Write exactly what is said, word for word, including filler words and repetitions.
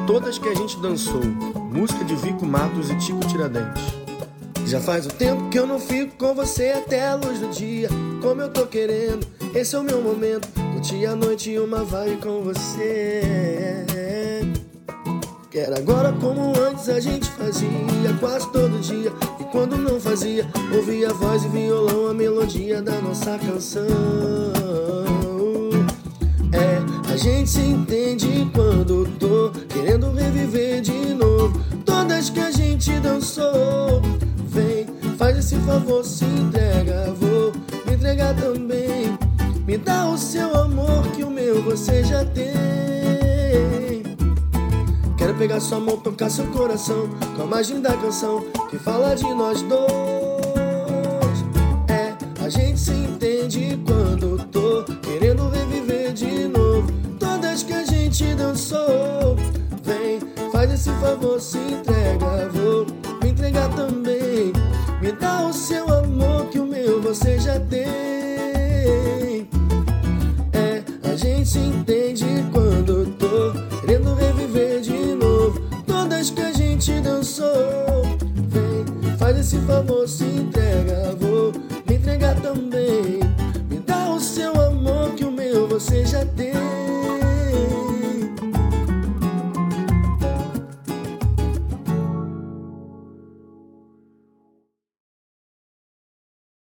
Todas que a gente dançou, música de Vico Matos e Tico Tiradentes. Já faz um tempo que eu não fico com você até a luz do dia, como eu tô querendo, esse é o meu momento, curtir a noite e uma vibe com você. Quero agora como antes a gente fazia, quase todo dia, e quando não fazia, ouvia a voz e violão, a melodia da nossa canção. É, a gente se entende quando tô querendo reviver de novo todas que a gente dançou. Vem, faz esse favor, se entrega, vou me entregar também. Me dá o seu amor que o meu você já tem. Quero pegar sua mão, tocar seu coração com a mais linda canção que fala de nós dois. É, a gente se entende quando tô querendo reviver de novo todas que a gente dançou. Vem, faz esse favor, se entrega, vou me entregar também. Me dá o seu amor que o meu você já tem. É, a gente se entende